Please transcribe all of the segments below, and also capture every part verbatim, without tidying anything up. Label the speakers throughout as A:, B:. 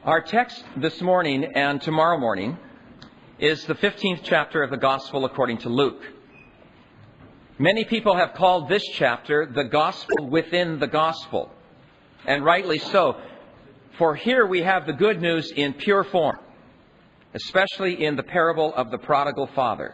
A: Our text this morning and tomorrow morning is the fifteenth chapter of the Gospel according to Luke. Many people have called this chapter the Gospel within the Gospel, and rightly so, for here we have the good news in pure form, especially in the parable of the prodigal father.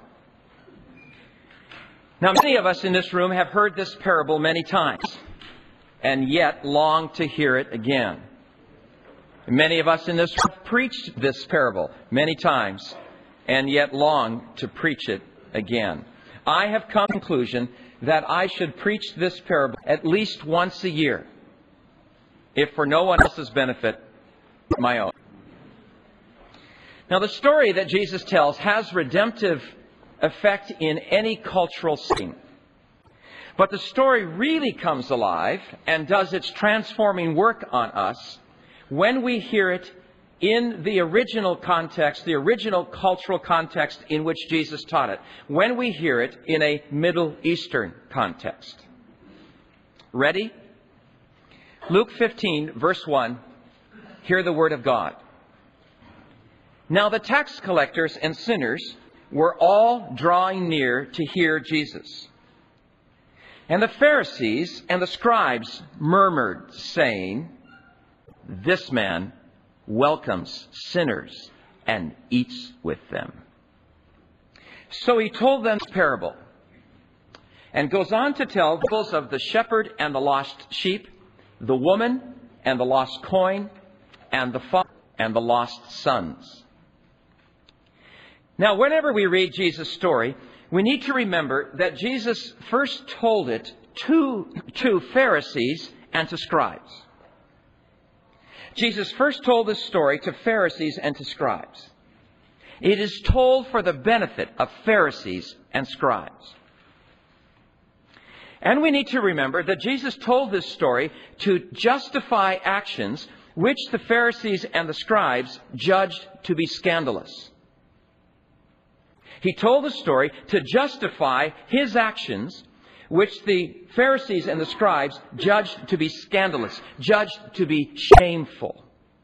A: Now, many of us in this room have heard this parable many times, and yet long to hear it again. Many of us in this room have preached this parable many times, and yet long to preach it again. I have come to the conclusion that I should preach this parable at least once a year, if for no one else's benefit, my own. Now, the story that Jesus tells has redemptive effect in any cultural setting. But the story really comes alive and does its transforming work on us when we hear it in the original context, the original cultural context in which Jesus taught it, when we hear it in a Middle Eastern context. Ready? Luke fifteen, verse one, hear the word of God. Now the tax collectors and sinners were all drawing near to hear Jesus. And the Pharisees and the scribes murmured, saying, "This man welcomes sinners and eats with them." So he told them this parable and goes on to tell the parables of the shepherd and the lost sheep, the woman and the lost coin, and the father and the lost sons. Now, whenever we read Jesus' story, we need to remember that Jesus first told it to, to Pharisees and to scribes. Jesus first told this story to Pharisees and to scribes. It is told for the benefit of Pharisees and scribes. And we need to remember that Jesus told this story to justify actions which the Pharisees and the scribes judged to be scandalous. He told the story to justify his actions, which the Pharisees and the scribes judged to be scandalous, judged to be shameful.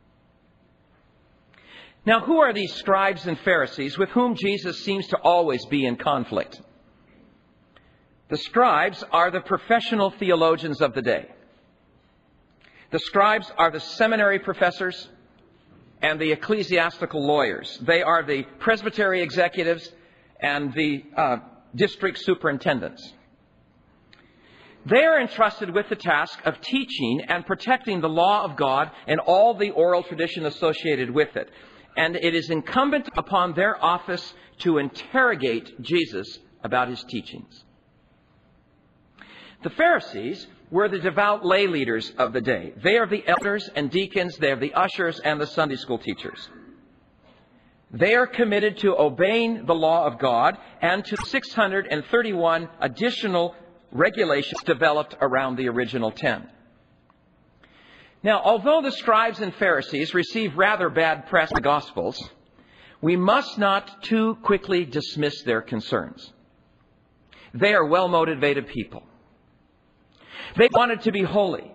A: Now, who are these scribes and Pharisees with whom Jesus seems to always be in conflict? The scribes are the professional theologians of the day. The scribes are the seminary professors and the ecclesiastical lawyers. They are the presbytery executives and the uh, district superintendents. They are entrusted with the task of teaching and protecting the law of God and all the oral tradition associated with it. And it is incumbent upon their office to interrogate Jesus about his teachings. The Pharisees were the devout lay leaders of the day. They are the elders and deacons. They are the ushers and the Sunday school teachers. They are committed to obeying the law of God and to six hundred thirty-one additional regulations developed around the original ten. Now, although the scribes and Pharisees receive rather bad press in the Gospels, we must not too quickly dismiss their concerns. They are well-motivated people. They wanted to be holy.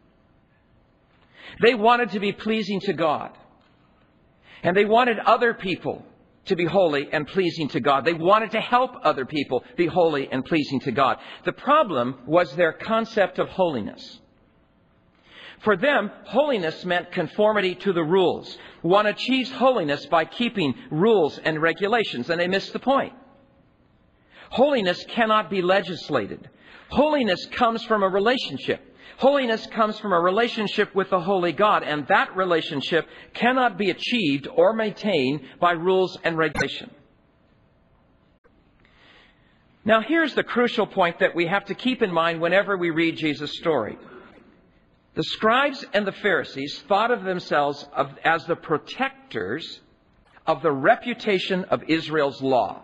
A: They wanted to be pleasing to God. And they wanted other people to be holy and pleasing to God. They wanted to help other people be holy and pleasing to God. The problem was their concept of holiness. For them, holiness meant conformity to the rules. One achieves holiness by keeping rules and regulations, and they missed the point. Holiness cannot be legislated. Holiness comes from a relationship. Holiness comes from a relationship with the holy God, and that relationship cannot be achieved or maintained by rules and regulation. Now, here's the crucial point that we have to keep in mind whenever we read Jesus' story. The scribes and the Pharisees thought of themselves as the protectors of the reputation of Israel's law.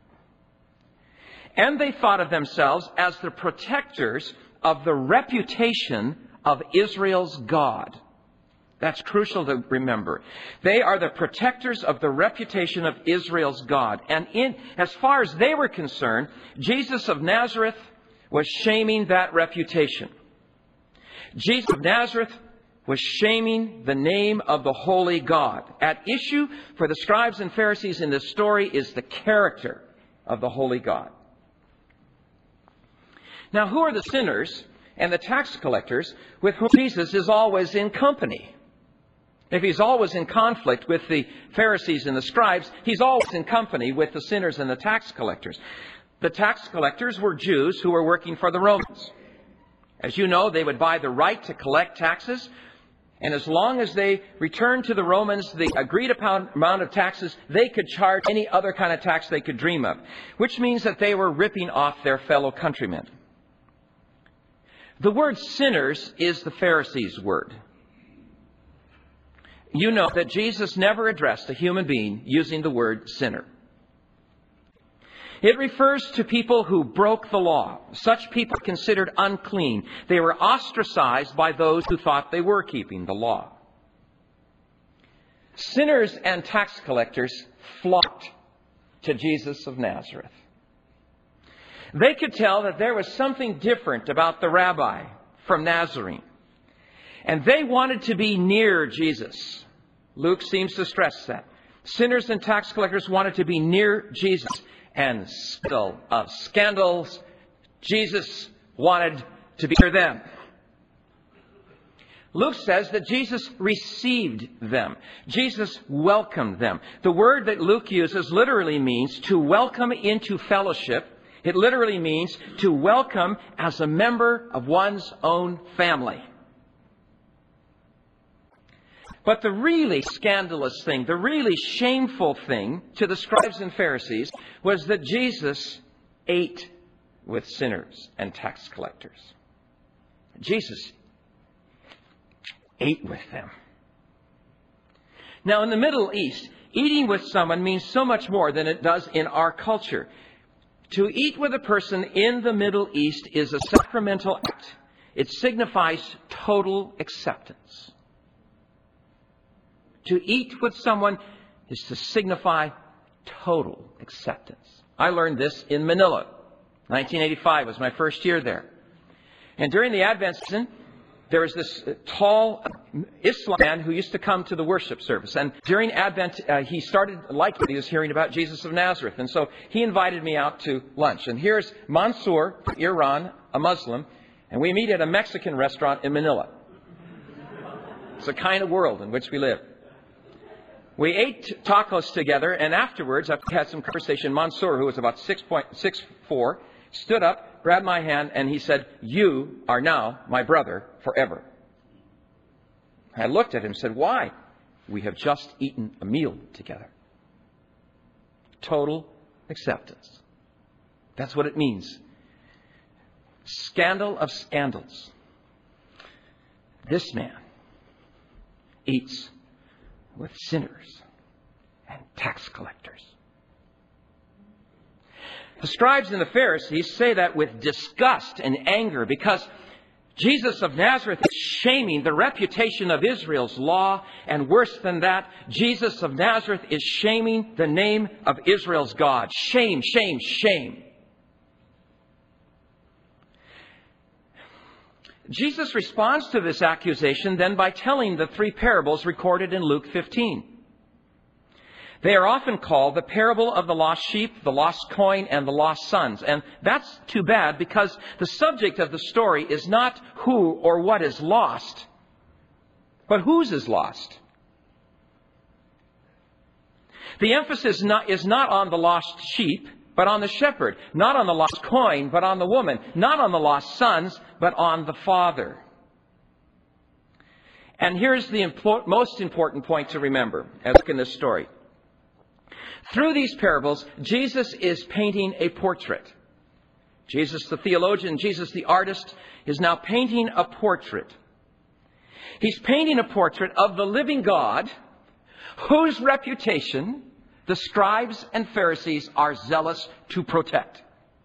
A: And they thought of themselves as the protectors of the reputation of Israel's God. That's crucial to remember. They are the protectors of the reputation of Israel's God. And in, as far as they were concerned, Jesus of Nazareth was shaming that reputation. Jesus of Nazareth was shaming the name of the holy God. At issue for the scribes and Pharisees in this story is the character of the holy God. Now, who are the sinners and the tax collectors with whom Jesus is always in company? If he's always in conflict with the Pharisees and the scribes, he's always in company with the sinners and the tax collectors. The tax collectors were Jews who were working for the Romans. As you know, they would buy the right to collect taxes, and as long as they returned to the Romans the agreed upon amount of taxes, they could charge any other kind of tax they could dream of, which means that they were ripping off their fellow countrymen. The word sinners is the Pharisees' word. You know that Jesus never addressed a human being using the word sinner. It refers to people who broke the law. Such people were considered unclean. They were ostracized by those who thought they were keeping the law. Sinners and tax collectors flocked to Jesus of Nazareth. They could tell that there was something different about the rabbi from Nazarene. And they wanted to be near Jesus. Luke seems to stress that. Sinners and tax collectors wanted to be near Jesus. And scandal of scandals, Jesus wanted to be near them. Luke says that Jesus received them. Jesus welcomed them. The word that Luke uses literally means to welcome into fellowship. It literally means to welcome as a member of one's own family. But the really scandalous thing, the really shameful thing to the scribes and Pharisees was that Jesus ate with sinners and tax collectors. Jesus ate with them. Now, in the Middle East, eating with someone means so much more than it does in our culture. To eat with a person in the Middle East is a sacramental act. It signifies total acceptance. To eat with someone is to signify total acceptance. I learned this in Manila. nineteen eighty-five was my first year there. And during the Advent season, there was this tall Islam man who used to come to the worship service. And during Advent, uh, he started liking what he was hearing about Jesus of Nazareth. And so he invited me out to lunch. And here's Mansour from Iran, a Muslim, and we meet at a Mexican restaurant in Manila. It's the kind of world in which we live. We ate tacos together, and afterwards, after we had some conversation, Mansour, who was about six foot four, stood up, grabbed my hand, and he said, "You are now my brother forever." I looked at him and said, "Why?" "We have just eaten a meal together." Total acceptance. That's what it means. Scandal of scandals. This man eats with sinners and tax collectors. The scribes and the Pharisees say that with disgust and anger because Jesus of Nazareth is shaming the reputation of Israel's law, and worse than that, Jesus of Nazareth is shaming the name of Israel's God. Shame, shame, shame. Jesus responds to this accusation then by telling the three parables recorded in Luke fifteen. They are often called the parable of the lost sheep, the lost coin, and the lost sons. And that's too bad because the subject of the story is not who or what is lost, but whose is lost. The emphasis not, is not on the lost sheep, but on the shepherd, not on the lost coin, but on the woman, not on the lost sons, but on the father. And here's the import, most important point to remember as we look in this story. Through these parables, Jesus is painting a portrait. Jesus the theologian, Jesus the artist, is now painting a portrait. He's painting a portrait of the living God, whose reputation the scribes and Pharisees are zealous to protect.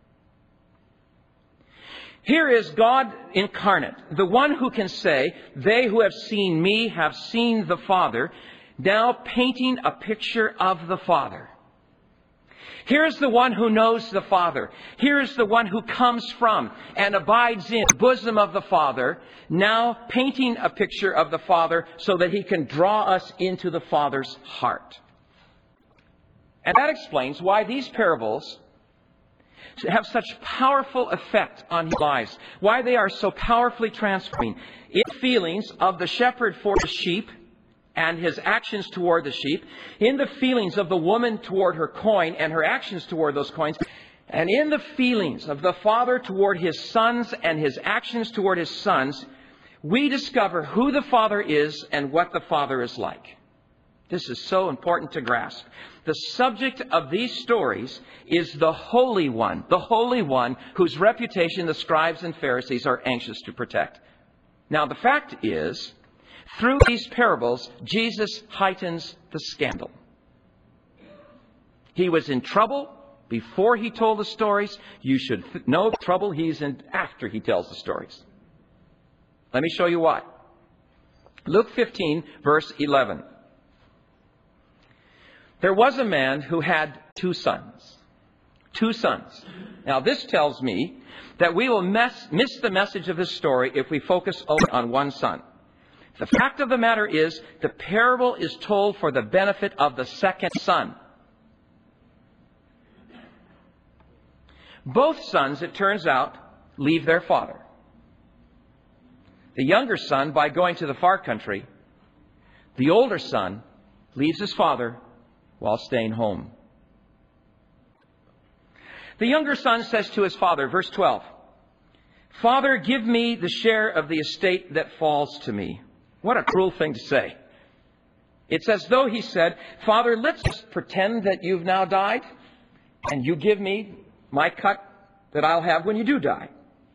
A: Here is God incarnate, the one who can say, "They who have seen me have seen the Father," now painting a picture of the Father. Here's the one who knows the Father. Here's the one who comes from and abides in the bosom of the Father, now painting a picture of the Father so that he can draw us into the Father's heart. And that explains why these parables have such powerful effect on his lives, why they are so powerfully transforming. In feelings of the shepherd for the sheep and his actions toward the sheep, in the feelings of the woman toward her coin and her actions toward those coins, and in the feelings of the father toward his sons and his actions toward his sons, we discover who the Father is and what the Father is like. This is so important to grasp. The subject of these stories is the Holy One, the Holy One whose reputation the scribes and Pharisees are anxious to protect. Now, the fact is, through these parables, Jesus heightens the scandal. He was in trouble before he told the stories. You should know the trouble he's in after he tells the stories. Let me show you why. Luke fifteen, verse eleven. There was a man who had two sons. Two sons. Now, this tells me that we will mess, miss the message of this story if we focus only on one son. The fact of the matter is, the parable is told for the benefit of the second son. Both sons, it turns out, leave their father. The younger son, by going to the far country. The older son leaves his father while staying home. The younger son says to his father, verse twelve, "Father, give me the share of the estate that falls to me." What a cruel thing to say. It's as though he said, "Father, let's just pretend that you've now died, and you give me my cut that I'll have when you do die."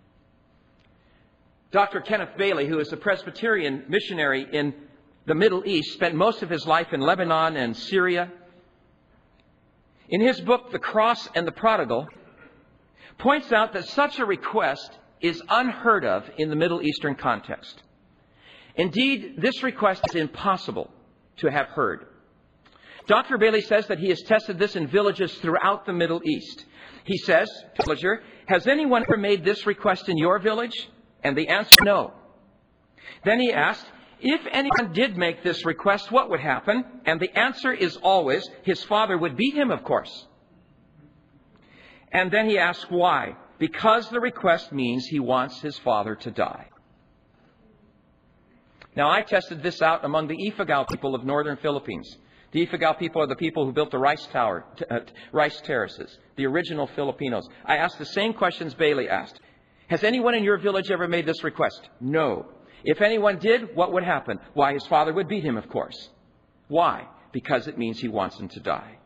A: Doctor Kenneth Bailey, who is a Presbyterian missionary in the Middle East, spent most of his life in Lebanon and Syria. In his book, The Cross and the Prodigal, points out that such a request is unheard of in the Middle Eastern context. Indeed, this request is impossible to have heard. Doctor Bailey says that he has tested this in villages throughout the Middle East. He says, villager, "Has anyone ever made this request in your village?" And the answer, no. Then he asked, if anyone did make this request, what would happen? And the answer is always, his father would beat him, of course. And then he asked why. Because the request means he wants his father to die. Now, I tested this out among the Ifugao people of northern Philippines. The Ifugao people are the people who built the rice tower, uh, rice terraces, the original Filipinos. I asked the same questions Bailey asked. Has anyone in your village ever made this request? No. If anyone did, what would happen? Why, his father would beat him, of course. Why? Because it means he wants him to die.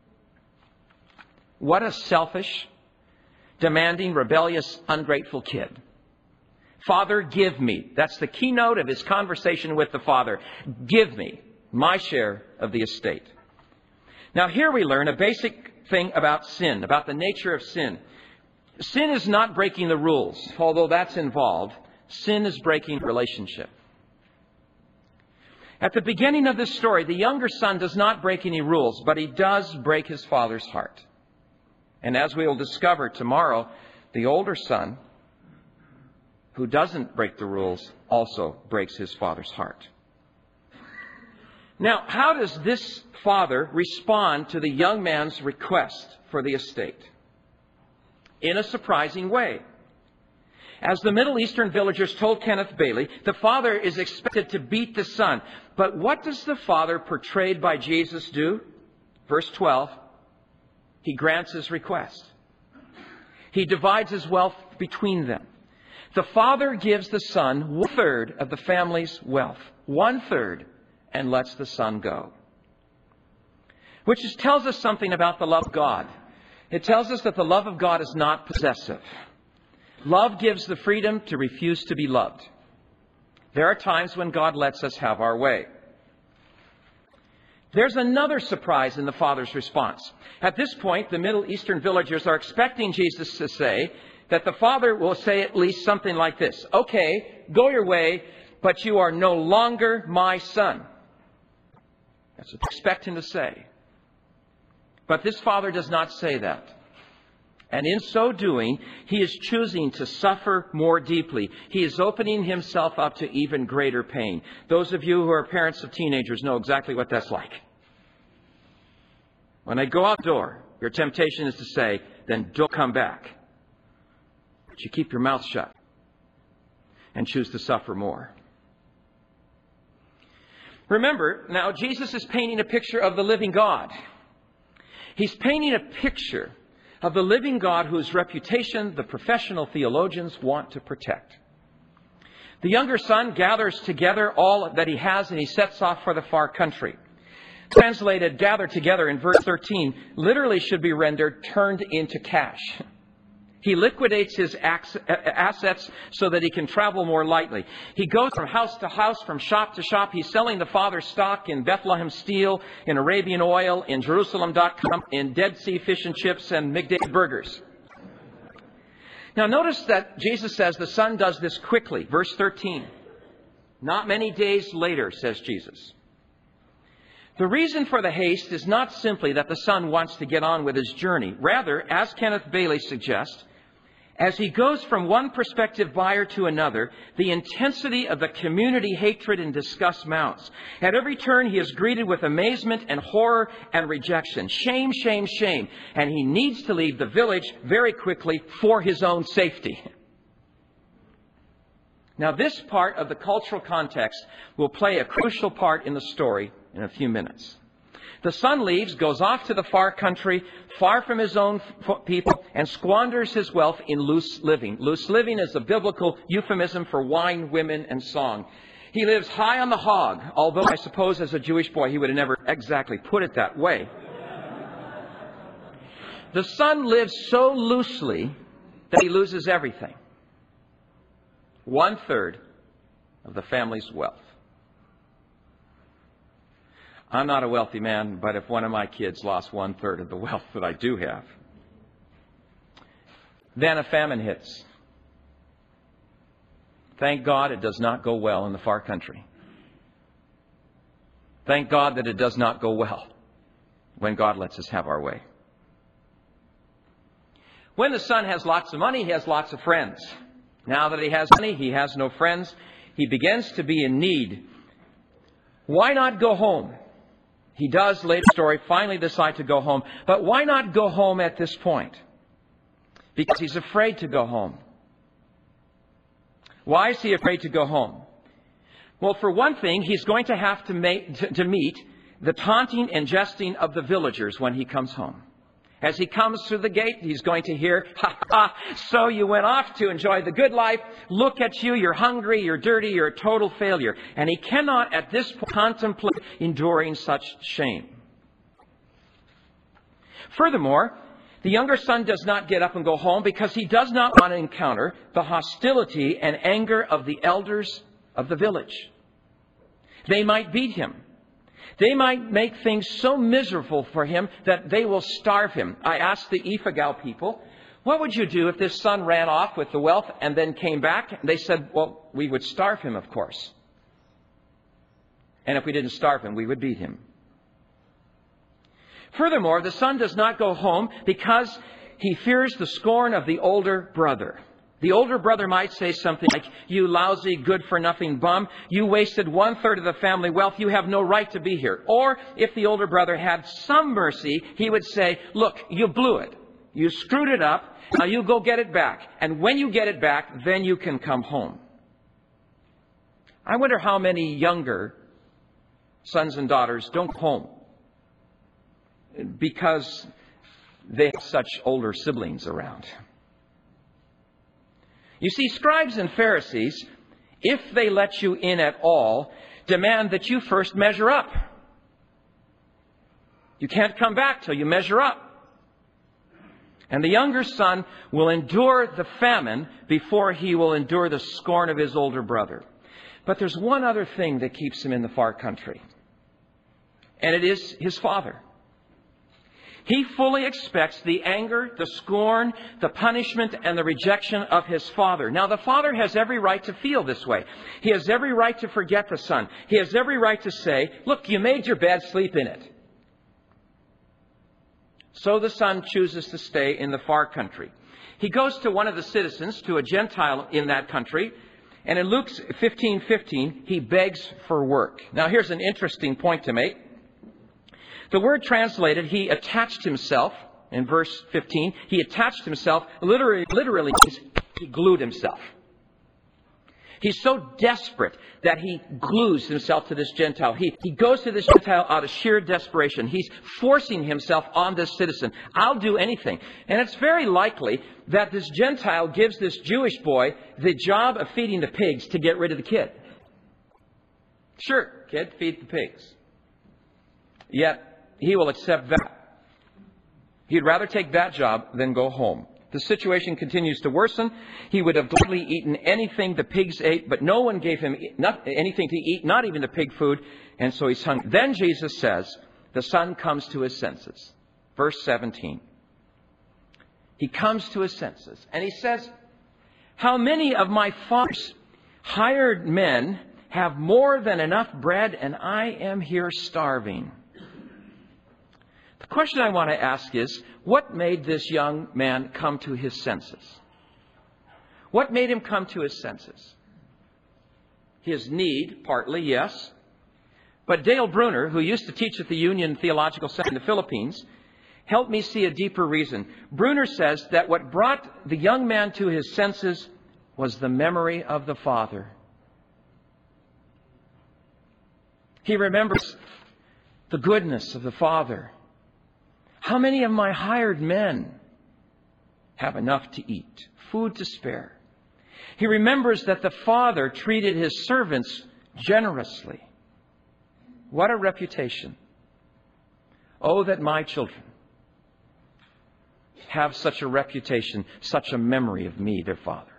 A: What a selfish, demanding, rebellious, ungrateful kid. Father, give me. That's the keynote of his conversation with the father. Give me my share of the estate. Now, here we learn a basic thing about sin, about the nature of sin. Sin is not breaking the rules, although that's involved. Sin is breaking relationship. At the beginning of this story, the younger son does not break any rules, but he does break his father's heart. And as we will discover tomorrow, the older son, who doesn't break the rules, also breaks his father's heart. Now, how does this father respond to the young man's request for the estate? In a surprising way. As the Middle Eastern villagers told Kenneth Bailey, the father is expected to beat the son. But what does the father portrayed by Jesus do? Verse twelve, he grants his request. He divides his wealth between them. The father gives the son one third of the family's wealth. One third, and lets the son go. Which is, tells us something about the love of God. It tells us that the love of God is not possessive. Love gives the freedom to refuse to be loved. There are times when God lets us have our way. There's another surprise in the father's response. At this point, the Middle Eastern villagers are expecting Jesus to say that the father will say at least something like this. Okay, go your way, but you are no longer my son. That's what they expect him to say. But this father does not say that. And in so doing, he is choosing to suffer more deeply. He is opening himself up to even greater pain. Those of you who are parents of teenagers know exactly what that's like. When they go outdoor, your temptation is to say, then don't come back. But you keep your mouth shut and choose to suffer more. Remember, now Jesus is painting a picture of the living God. He's painting a picture of the living God whose reputation the professional theologians want to protect. The younger son gathers together all that he has and he sets off for the far country. Translated, gather together in verse thirteen, literally should be rendered, turned into cash. He liquidates his assets so that he can travel more lightly. He goes from house to house, from shop to shop. He's selling the father's stock in Bethlehem Steel, in Arabian Oil, in Jerusalem dot com, in Dead Sea Fish and Chips, and McDavid Burgers. Now notice that Jesus says the son does this quickly. Verse thirteen. Not many days later, says Jesus. The reason for the haste is not simply that the son wants to get on with his journey. Rather, as Kenneth Bailey suggests, as he goes from one prospective buyer to another, the intensity of the community hatred and disgust mounts. At every turn, he is greeted with amazement and horror and rejection. Shame, shame, shame. And he needs to leave the village very quickly for his own safety. Now, this part of the cultural context will play a crucial part in the story in a few minutes. The son leaves, goes off to the far country, far from his own people, and squanders his wealth in loose living. Loose living is a biblical euphemism for wine, women, and song. He lives high on the hog, although I suppose as a Jewish boy he would have never exactly put it that way. The son lives so loosely that he loses everything. One third of the family's wealth. I'm not a wealthy man, but if one of my kids lost one third of the wealth that I do have, then a famine hits. Thank God it does not go well in the far country. Thank God that it does not go well when God lets us have our way. When the son has lots of money, he has lots of friends. Now that he has money, he has no friends. He begins to be in need. Why not go home? He does, later story, finally decide to go home. But why not go home at this point? Because he's afraid to go home. Why is he afraid to go home? Well, for one thing, he's going to have to, make, to, to meet the taunting and jesting of the villagers when he comes home. As he comes through the gate, he's going to hear, ha ha, so you went off to enjoy the good life. Look at you, you're hungry, you're dirty, you're a total failure. And he cannot at this point contemplate enduring such shame. Furthermore, the younger son does not get up and go home because he does not want to encounter the hostility and anger of the elders of the village. They might beat him. They might make things so miserable for him that they will starve him. I asked the Ifagal people, what would you do if this son ran off with the wealth and then came back? They said, well, we would starve him, of course. And if we didn't starve him, we would beat him. Furthermore, the son does not go home because he fears the scorn of the older brother. The older brother might say something like, you lousy, good-for-nothing bum, you wasted one-third of the family wealth, you have no right to be here. Or, if the older brother had some mercy, he would say, look, you blew it. You screwed it up, now you go get it back. And when you get it back, then you can come home. I wonder how many younger sons and daughters don't come home because they have such older siblings around. You see, scribes and Pharisees, if they let you in at all, demand that you first measure up. You can't come back till you measure up. And the younger son will endure the famine before he will endure the scorn of his older brother. But there's one other thing that keeps him in the far country. And it is his father. He fully expects the anger, the scorn, the punishment, and the rejection of his father. Now, the father has every right to feel this way. He has every right to forget the son. He has every right to say, look, you made your bed, sleep in it. So the son chooses to stay in the far country. He goes to one of the citizens, to a Gentile in that country, and in Luke fifteen fifteen, he begs for work. Now here's an interesting point to make. The word translated, he attached himself, in verse fifteen, he attached himself, literally, literally means he glued himself. He's so desperate that he glues himself to this Gentile. He, he goes to this Gentile out of sheer desperation. He's forcing himself on this citizen. I'll do anything. And it's very likely that this Gentile gives this Jewish boy the job of feeding the pigs to get rid of the kid. Sure, kid, feed the pigs. Yet, he will accept that. He'd rather take that job than go home. The situation continues to worsen. He would have gladly eaten anything the pigs ate, but no one gave him not anything to eat, not even the pig food, and so he's hungry. Then Jesus says, the son comes to his senses. Verse seventeen. He comes to his senses, and he says, how many of my father's hired men have more than enough bread, and I am here starving? The question I want to ask is, what made this young man come to his senses? What made him come to his senses? His need, partly, yes. But Dale Bruner, who used to teach at the Union Theological Center in the Philippines, helped me see a deeper reason. Bruner says that what brought the young man to his senses was the memory of the Father. He remembers the goodness of the Father. How many of my hired men have enough to eat, food to spare? He remembers that the Father treated his servants generously. What a reputation. Oh, that my children have such a reputation, such a memory of me, their Father.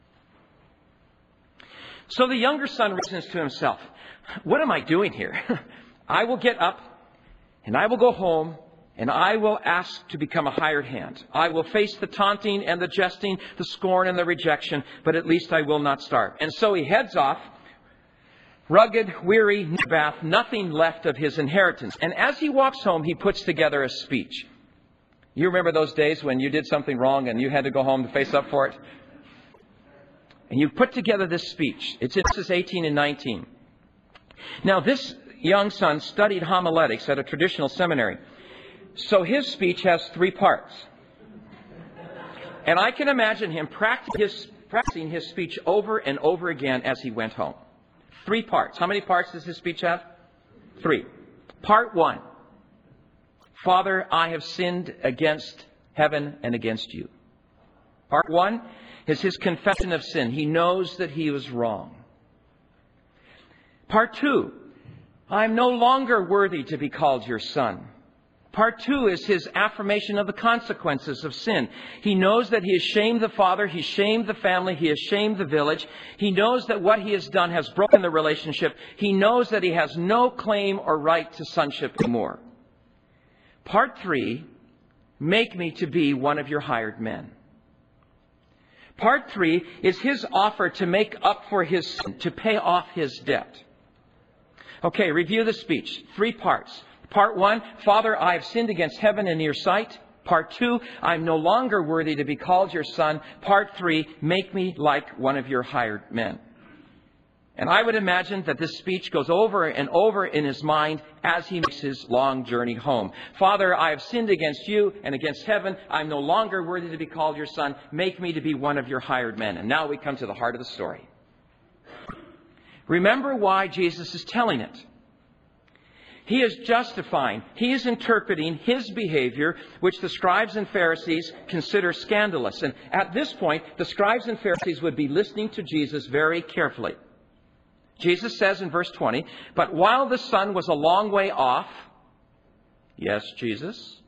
A: So the younger son reasons to himself, what am I doing here? I will get up and I will go home, and I will ask to become a hired hand. I will face the taunting and the jesting, the scorn and the rejection, but at least I will not starve. And so he heads off, rugged, weary, no bath, nothing left of his inheritance. And as he walks home, he puts together a speech. You remember those days when you did something wrong and you had to go home to face up for it? And you put together this speech. It's in verses eighteen and nineteen. Now, this young son studied homiletics at a traditional seminary. So his speech has three parts. And I can imagine him practicing his speech over and over again as he went home. Three parts. How many parts does his speech have? Three. Part one. Father, I have sinned against heaven and against you. Part one is his confession of sin. He knows that he was wrong. Part two. I'm no longer worthy to be called your son. Part two is his affirmation of the consequences of sin. He knows that he has shamed the father, he's shamed the family, he has shamed the village. He knows that what he has done has broken the relationship. He knows that he has no claim or right to sonship anymore. Part three, make me to be one of your hired men. Part three is his offer to make up for his sin, to pay off his debt. Okay, review the speech. Three parts. Part one, Father, I have sinned against heaven and your sight. Part two, I'm no longer worthy to be called your son. Part three, make me like one of your hired men. And I would imagine that this speech goes over and over in his mind as he makes his long journey home. Father, I have sinned against you and against heaven. I'm no longer worthy to be called your son. Make me to be one of your hired men. And now we come to the heart of the story. Remember why Jesus is telling it. He is justifying, he is interpreting his behavior, which the scribes and Pharisees consider scandalous. And at this point, the scribes and Pharisees would be listening to Jesus very carefully. Jesus says in verse twenty, but while the son was a long way off, yes, Jesus,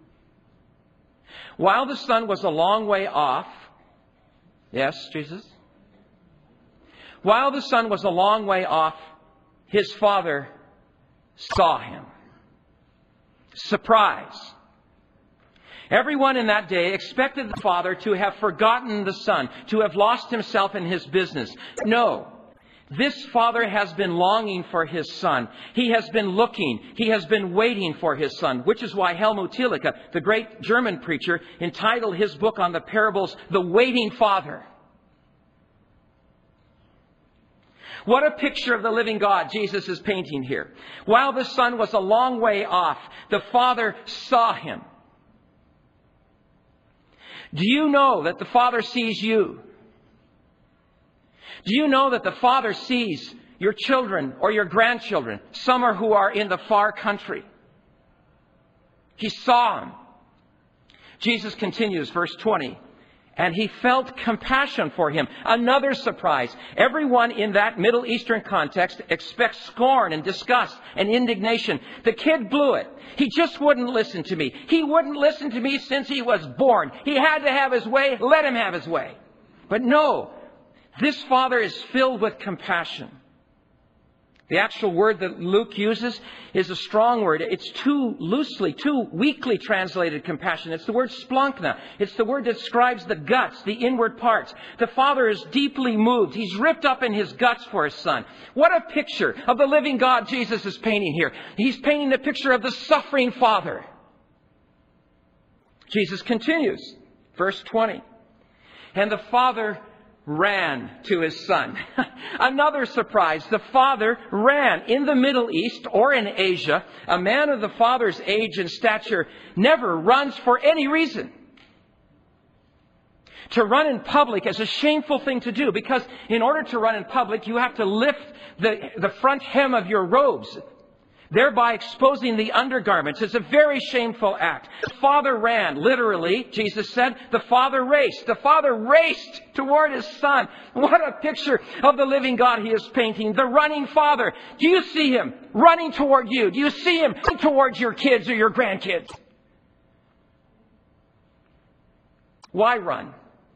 A: while the son was a long way off, yes, Jesus, while the son was a long way off, his father saw him. Surprise. Everyone in that day expected the father to have forgotten the son, to have lost himself in his business. No. This father has been longing for his son. He has been looking. He has been waiting for his son, which is why Helmut Thielicke, the great German preacher, entitled his book on the parables, The Waiting Father. What a picture of the living God Jesus is painting here. While the son was a long way off, the father saw him. Do you know that the father sees you? Do you know that the Father sees your children or your grandchildren, some are who are in the far country? He saw them. Jesus continues, verse twenty, and he felt compassion for him. Another surprise. Everyone in that Middle Eastern context expects scorn and disgust and indignation. The kid blew it. He just wouldn't listen to me. He wouldn't listen to me since he was born. He had to have his way. Let him have his way. But no. This father is filled with compassion. The actual word that Luke uses is a strong word. It's too loosely, too weakly translated compassion. It's the word splankna. It's the word that describes the guts, the inward parts. The father is deeply moved. He's ripped up in his guts for his son. What a picture of the living God Jesus is painting here. He's painting the picture of the suffering father. Jesus continues, verse twenty. And the father ran to his son. Another surprise. The father ran. In the Middle East or in Asia, a man of the father's age and stature never runs for any reason. To run in public is a shameful thing to do, because in order to run in public, you have to lift the, the front hem of your robes, thereby exposing the undergarments. It's a very shameful act. The father ran. Literally, Jesus said, the father raced. The father raced toward his son. What a picture of the living God he is painting. The running father. Do you see him running toward you? Do you see him towards your kids or your grandkids? Why run?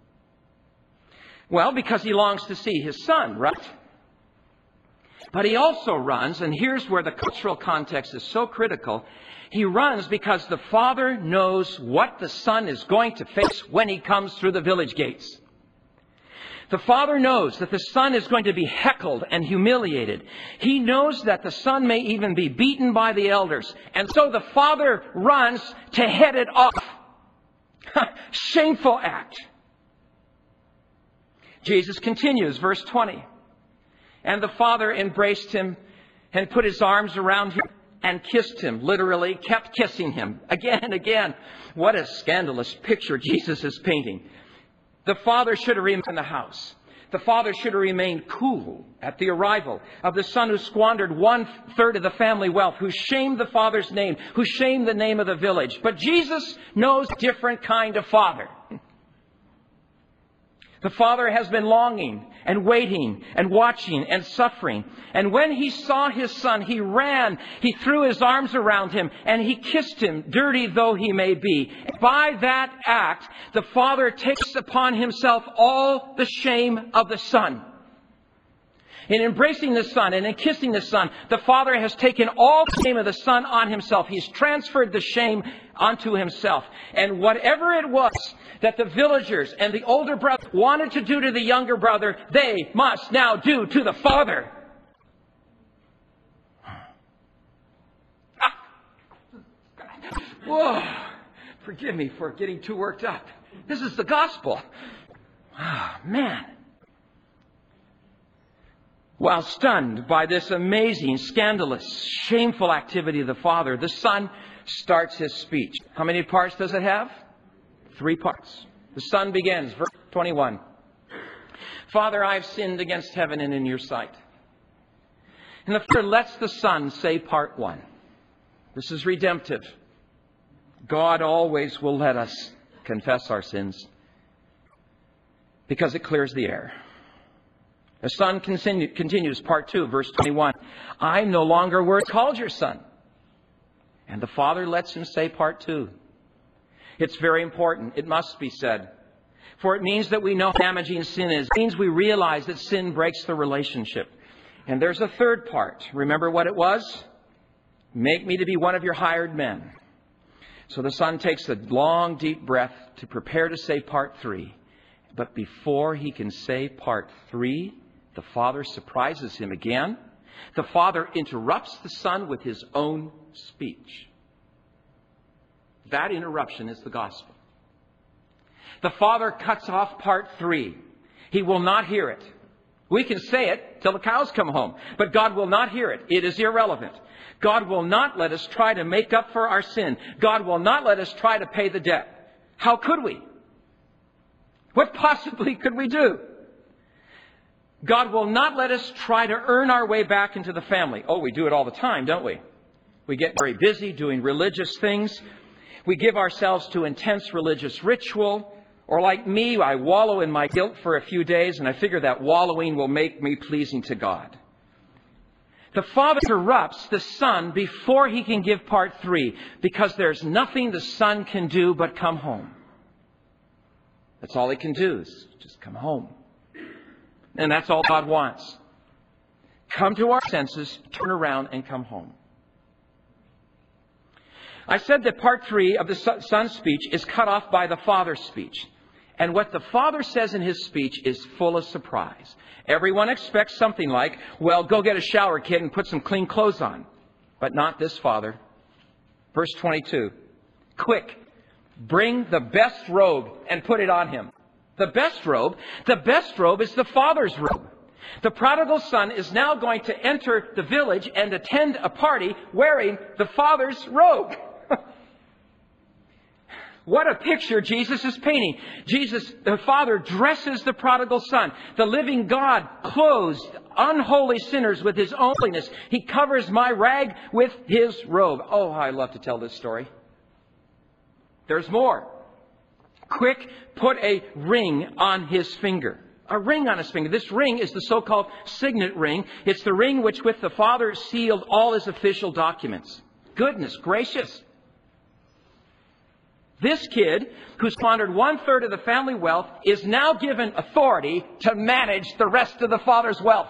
A: Well, because he longs to see his son, right? But he also runs, and here's where the cultural context is so critical. He runs because the father knows what the son is going to face when he comes through the village gates. The father knows that the son is going to be heckled and humiliated. He knows that the son may even be beaten by the elders. And so the father runs to head it off. Shameful act. Jesus continues, verse twenty. And the father embraced him and put his arms around him and kissed him. Literally, kept kissing him again and again. What a scandalous picture Jesus is painting. The father should have remained in the house. The father should have remained cool at the arrival of the son who squandered one third of the family wealth, who shamed the father's name, who shamed the name of the village. But Jesus knows a different kind of father. The father has been longing and waiting and watching and suffering. And when he saw his son, he ran, he threw his arms around him, and he kissed him, dirty though he may be. By that act, the father takes upon himself all the shame of the son. In embracing the son and in kissing the son, the father has taken all the shame of the son on himself. He's transferred the shame onto himself. And whatever it was that the villagers and the older brother wanted to do to the younger brother, they must now do to the father. Ah. Whoa. Forgive me for getting too worked up. This is the gospel. Ah, man. While stunned by this amazing, scandalous, shameful activity of the father, the son starts his speech. How many parts does it have? Three parts. The son begins, verse twenty-one. Father, I have sinned against heaven and in your sight. And the father lets the son say part one. This is redemptive. God always will let us confess our sins because it clears the air. The son continue, continues, part two, verse twenty-one. I'm no longer worth called your son. And the father lets him say part two. It's very important. It must be said. For it means that we know how damaging sin is. It means we realize that sin breaks the relationship. And there's a third part. Remember what it was? Make me to be one of your hired men. So the son takes a long, deep breath to prepare to say part three. But before he can say part three, The Father surprises him again. The Father interrupts the Son with his own speech. That interruption is the gospel. The Father cuts off part three. He will not hear it. We can say it till the cows come home, but God will not hear it. It is irrelevant. God will not let us try to make up for our sin. God will not let us try to pay the debt. How could we? What possibly could we do? God will not let us try to earn our way back into the family. Oh, we do it all the time, don't we? We get very busy doing religious things. We give ourselves to intense religious ritual. Or like me, I wallow in my guilt for a few days, and I figure that wallowing will make me pleasing to God. The Father interrupts the Son before he can give part three, because there's nothing the Son can do but come home. That's all he can do, is just come home. And that's all God wants. Come to our senses, turn around, and come home. I said that part three of the Son's speech is cut off by the Father's speech. And what the Father says in his speech is full of surprise. Everyone expects something like, well, go get a shower, kid, and put some clean clothes on. But not this Father. Verse twenty-two. Quick, bring the best robe and put it on him. The best robe? The best robe is the Father's robe. The prodigal son is now going to enter the village and attend a party wearing the Father's robe. What a picture Jesus is painting. Jesus, the Father, dresses the prodigal son. The living God clothes unholy sinners with his own holiness. He covers my rag with his robe. Oh, I love to tell this story. There's more. Quick, put a ring on his finger. A ring on his finger. This ring is the so-called signet ring. It's the ring which with the Father sealed all his official documents. Goodness gracious. This kid, who squandered one-third of the family wealth, is now given authority to manage the rest of the Father's wealth.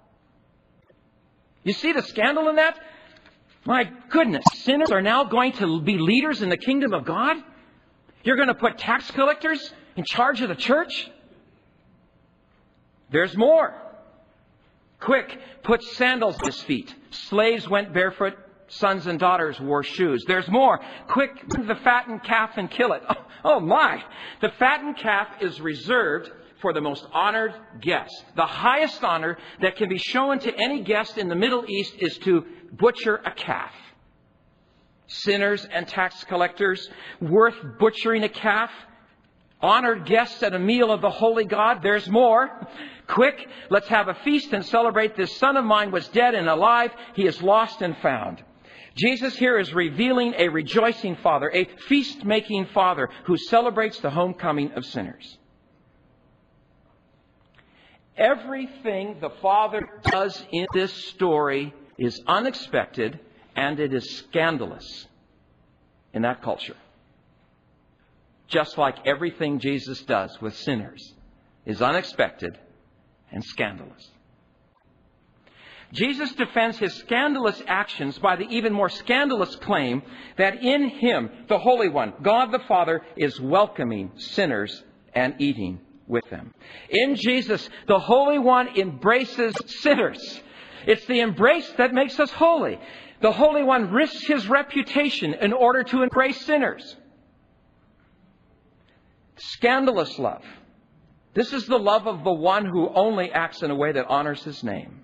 A: You see the scandal in that? My goodness, sinners are now going to be leaders in the kingdom of God? You're going to put tax collectors in charge of the church? There's more. Quick, put sandals on his feet. Slaves went barefoot. Sons and daughters wore shoes. There's more. Quick, bring the fattened calf and kill it. Oh, oh my. The fattened calf is reserved for the most honored guest. The highest honor that can be shown to any guest in the Middle East is to butcher a calf. Sinners and tax collectors, worth butchering a calf. Honored guests at a meal of the holy God. There's more. Quick, let's have a feast and celebrate. This son of mine was dead and alive. He is lost and found. Jesus here is revealing a rejoicing Father, a feast-making Father who celebrates the homecoming of sinners. Everything the Father does in this story is unexpected and it is scandalous in that culture. Just like everything Jesus does with sinners is unexpected and scandalous. Jesus defends his scandalous actions by the even more scandalous claim that in him, the Holy One, God the Father, is welcoming sinners and eating with them. In Jesus, the Holy One embraces sinners. It's the embrace that makes us holy. The Holy One risks his reputation in order to embrace sinners. Scandalous love. This is the love of the one who only acts in a way that honors his name.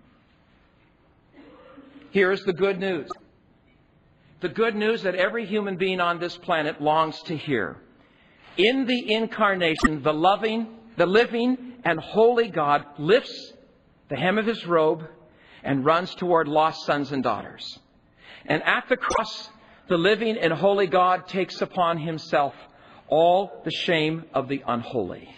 A: Here is the good news. The good news that every human being on this planet longs to hear. In the incarnation, the loving, the living and holy God lifts the hem of his robe and runs toward lost sons and daughters. And at the cross, the living and holy God takes upon himself all the shame of the unholy.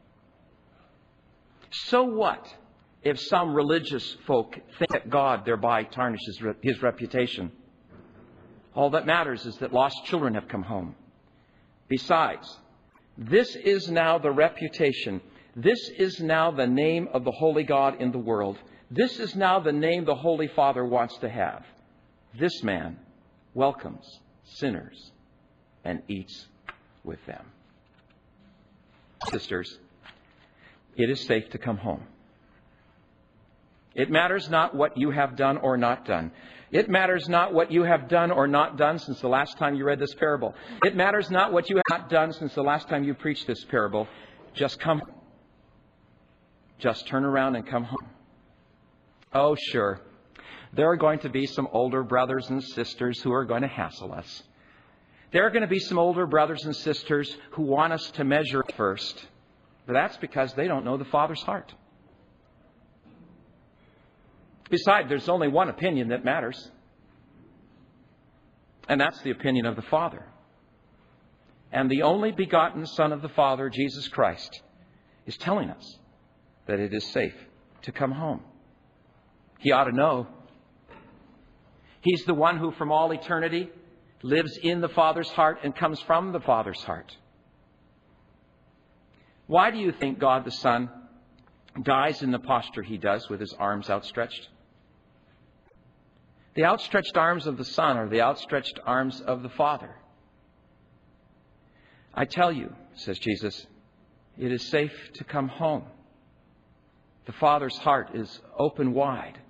A: So what if some religious folk think that God thereby tarnishes his reputation? All that matters is that lost children have come home. Besides, this is now the reputation. This is now the name of the holy God in the world. This is now the name the Holy Father wants to have. This man welcomes sinners and eats with them. Sisters, it is safe to come home. It matters not what you have done or not done. It matters not what you have done or not done since the last time you read this parable. It matters not what you have not done since the last time you preached this parable. Just come. Just turn around and come home. Oh, sure. There are going to be some older brothers and sisters who are going to hassle us. There are going to be some older brothers and sisters who want us to measure first. But that's because they don't know the Father's heart. Besides, there's only one opinion that matters. And that's the opinion of the Father. And the only begotten Son of the Father, Jesus Christ, is telling us that it is safe to come home. He ought to know. He's the one who from all eternity lives in the Father's heart and comes from the Father's heart. Why do you think God the Son dies in the posture he does with his arms outstretched? The outstretched arms of the Son are the outstretched arms of the Father. I tell you, says Jesus, it is safe to come home. The Father's heart is open wide.